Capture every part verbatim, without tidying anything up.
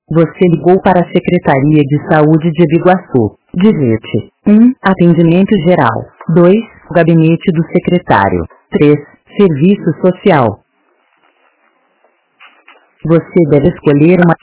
Você ligou para a Secretaria de Saúde de Biguaçu. Digite um. Atendimento geral. dois. Gabinete do secretário. três. Serviço social. Você deve escolher uma...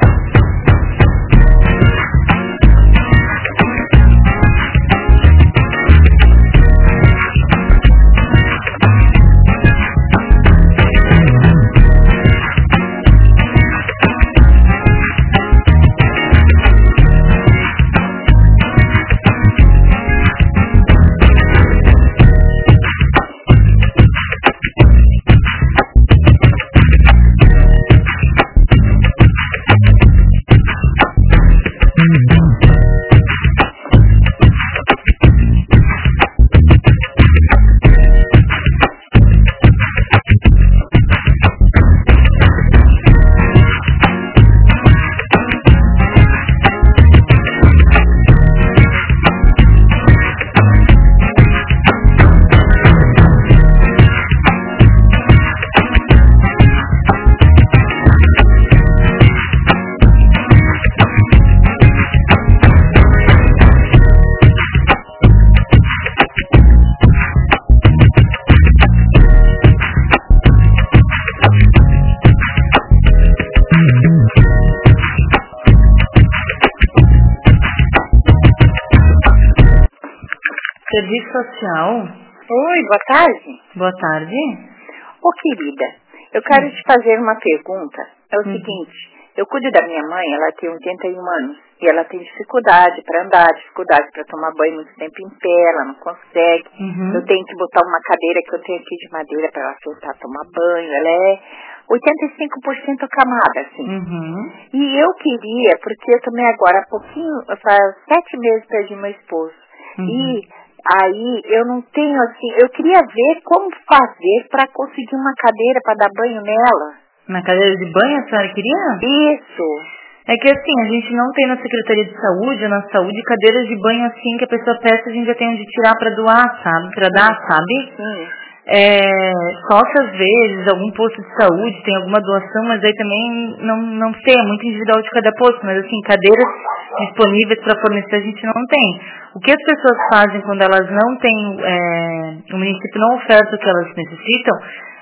Serviço social? Oi, boa tarde. Boa tarde. Ô, querida, eu quero Hum. te fazer uma pergunta. É o Hum. seguinte, eu cuido da minha mãe, ela tem oitenta e um anos, e ela tem dificuldade para andar, dificuldade para tomar banho muito tempo em pé, ela não consegue. Uhum. Eu tenho que botar uma cadeira que eu tenho aqui de madeira para ela sentar tomar banho. Ela é oitenta e cinco por cento acamada, assim. Uhum. E eu queria, porque eu também agora, há pouquinho, faz sete meses perdi meu esposo. Uhum. E aí eu não tenho assim, eu queria ver como fazer para conseguir uma cadeira para dar banho nela. Na cadeira de banho a senhora queria? Isso. É que assim, a gente não tem na Secretaria de Saúde, na saúde, cadeiras de banho assim que a pessoa peça, a gente já tem onde tirar pra doar, sabe? Pra dar, sabe? Hum. É, só que às vezes algum posto de saúde tem alguma doação, mas aí também não, não sei, é muito individual de cada posto, mas assim, cadeiras disponíveis para fornecer a gente não tem. O que as pessoas fazem quando elas não têm, é, o município não oferta o que elas necessitam,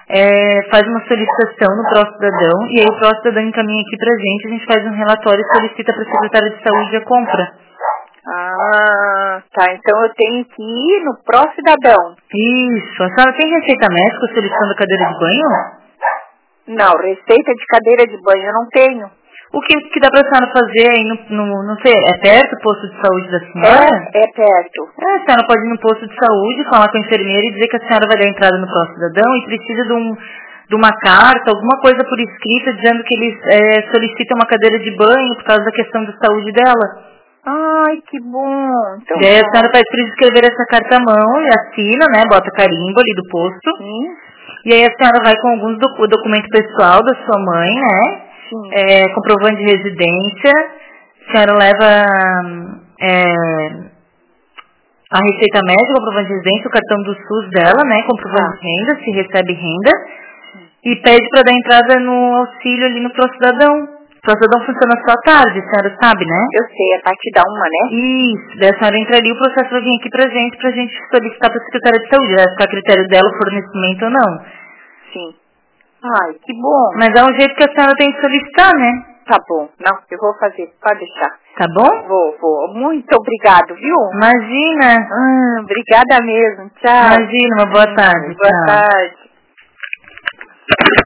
é, faz uma solicitação no pró-cidadão, e aí o pró-cidadão encaminha aqui pra gente, a gente faz um relatório e solicita para a secretária de saúde a compra. Ah, tá. Então eu tenho que ir no pró-cidadão. Isso. A senhora tem receita médica solicitando cadeira de banho? Não, receita de cadeira de banho eu não tenho. O que, que dá pra senhora fazer aí no, no, não sei, é perto o posto de saúde da senhora? É, é perto. É, a senhora pode ir no posto de saúde, falar com a enfermeira e dizer que a senhora vai dar entrada no pró-cidadão e precisa de, um, de uma carta, alguma coisa por escrita dizendo que eles é, solicitam uma cadeira de banho por causa da questão da saúde dela. Ai, que bom. Então, E aí a senhora precisa escrever essa carta à mão e assina, né, bota carimbo ali do posto. Sim. E aí a senhora vai com alguns doc- documento pessoal da sua mãe, né? Sim. É, comprovante de residência. A senhora leva é, a receita médica, comprovante de residência, o cartão do SUS dela, né? Comprovante Ah. de renda, se recebe renda. E pede para dar entrada no auxílio ali no pró-cidadão. O pró-cidadão funciona só à tarde, a senhora sabe, né? Eu sei, a partir da uma, né? Isso, daí a senhora entraria, o processo vai vir aqui pra gente, pra gente solicitar pra secretária de saúde, vai ficar a critério dela o fornecimento ou não. Sim. Ai, que bom. Mas é um jeito que a senhora tem que solicitar, né? Tá bom. Não, eu vou fazer. Pode deixar. Tá bom? Vou, vou. Muito obrigado, viu? Imagina. Hum, obrigada mesmo. Tchau. Imagina, uma boa tarde. Boa Tchau. tarde.